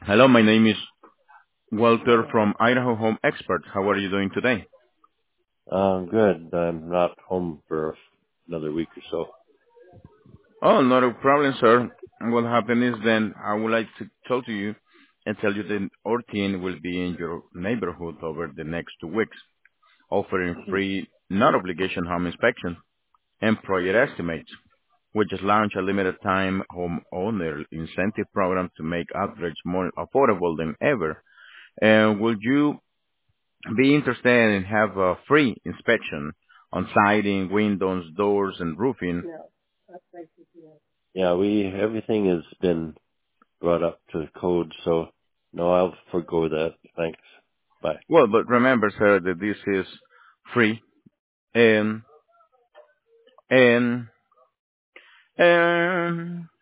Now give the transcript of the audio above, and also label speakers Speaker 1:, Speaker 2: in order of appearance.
Speaker 1: Hello, my name is Walter from Idaho Home Experts. How are you doing today?
Speaker 2: Good. I'm not home for another week or so.
Speaker 1: Oh, not a problem, sir. What happened is then I would like to talk to you and tell you that our team will be in your neighborhood over the next 2 weeks, offering free, non-obligation home inspection and project estimates. We just launched a limited time homeowner incentive program to make outreach more affordable than ever. And would you be interested in have a free inspection on siding, windows, doors, and roofing?
Speaker 2: Yeah, everything has been brought up to code, so no, I'll forgo that. Thanks. Bye.
Speaker 1: Well, but remember, sir, that this is free and and